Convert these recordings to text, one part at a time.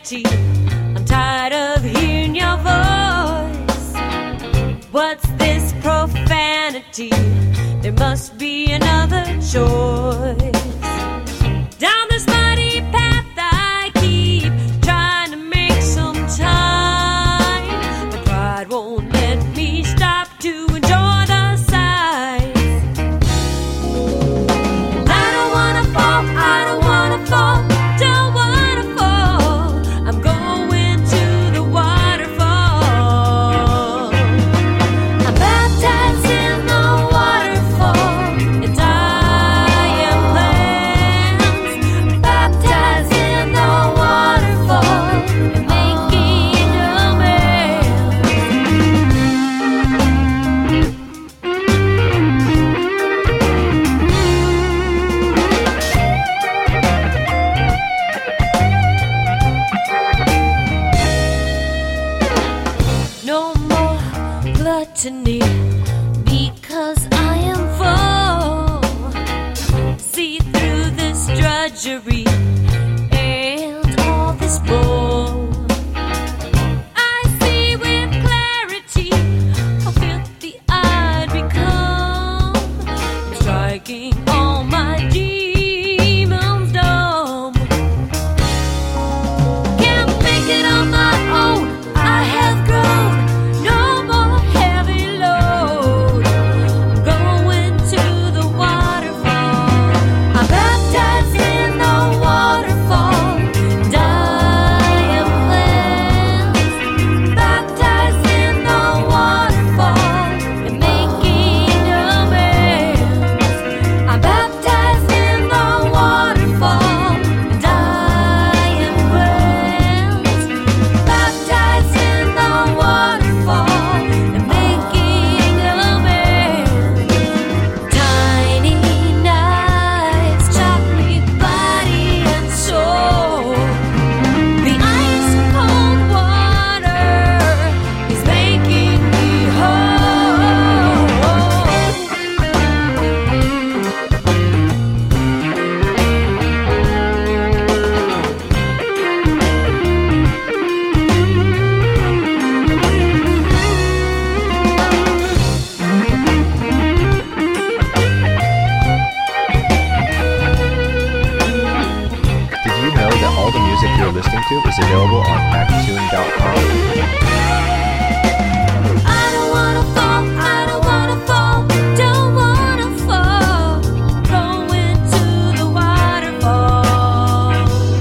vanity. I'm tired of hearing your voice. What's this profanity? There must be another choice. Down this muddy path I keep trying to make some time. My pride won't let me stop to enjoy the sights. And I don't wanna fall, I don't wanna fall, don't wanna fall. I'm going to the waterfall. I'm baptized in the waterfall, and I am cleansed. Baptized in the waterfall, and making amends. No more gluttony, because I am full. See through this drudgery and all this bull. I see with clarity how filthy I'd become, striking all my demons dumb. Can't make it on my own, I have grown. No more heavy load. Going to the waterfall. I'm baptized in the waterfall, and I am cleansed. Baptized in the waterfall, and making amends. I'm baptized in the waterfall, and I am cleansed. Baptized in the waterfall, and making amends. Tiny knives chop me body and soul. The ice cold water is making me whole. Did you know that all the music you're listening to is available on Magnatune.com? I don't wanna fall, I don't wanna fall, don't wanna fall. Going to the waterfall.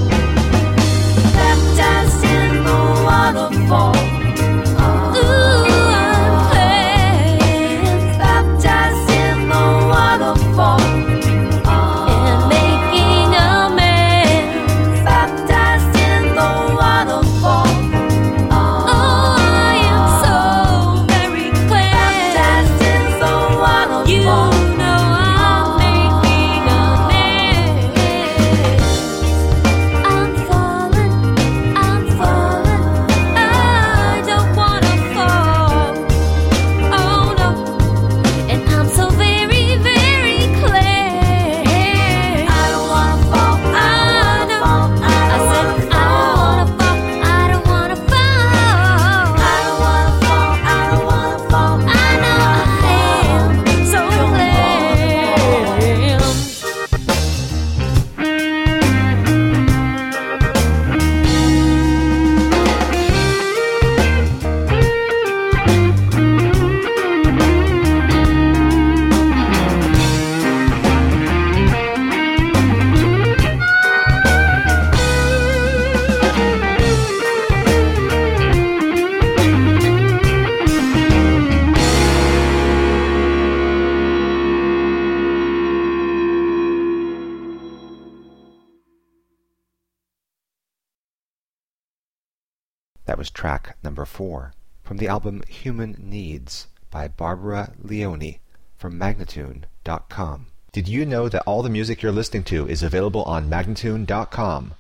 Baptized in the waterfall. Ooh, I'm cleansed. Baptized in the waterfall, and making amends. Baptized in the waterfall. Oh, I am so very cleansed. Baptized in the waterfall. You know I'm making amends. I'm falling, I don't wanna fall. Oh no, and I'm so very, very clear. I don't wanna fall, I know. I said I don't wanna fall, I don't wanna fall. I don't wanna fall, I don't wanna fall. I know I am so cleansed. That was track number 4 from the album Human Needs by Barbara Leone from Magnatune.com. Did you know that all the music you're listening to is available on Magnatune.com?